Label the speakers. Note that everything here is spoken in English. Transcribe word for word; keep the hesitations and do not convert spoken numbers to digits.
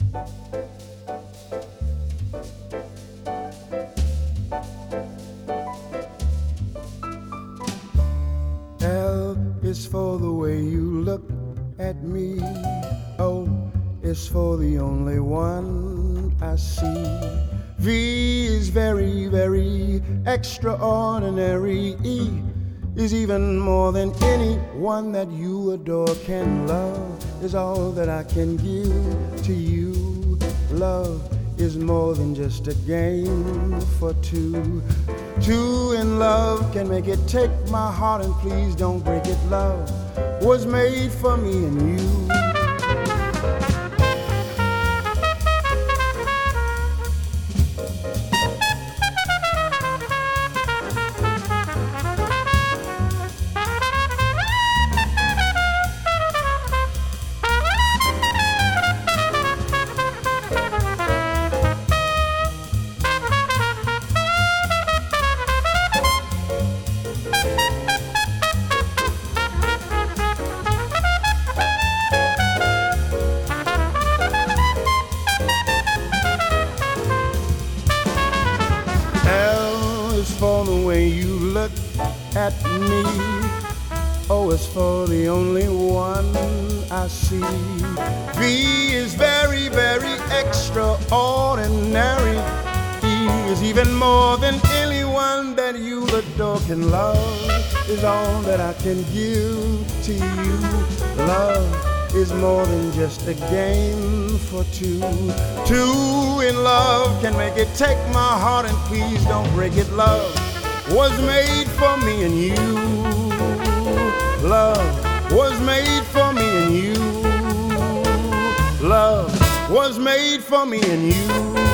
Speaker 1: L is for the way you look at me. O is for the only one I see. V is very, very extraordinary. E is even more than anyone that you adore can love, is all that I can give to you. Love is more than just a game for two. Two in love can make it. Take my heart and please don't break it. Love was made for me and you. For the way you look at me. O is for the only one I see. V is very, very extraordinary. E is even more than anyone that you adore can love, is all that I can give to you. Love is more than just a game for two. Two in love can make it. Take my heart and please don't break it. Love was made for me and you. Love was made for me and you. Love was made for me and you.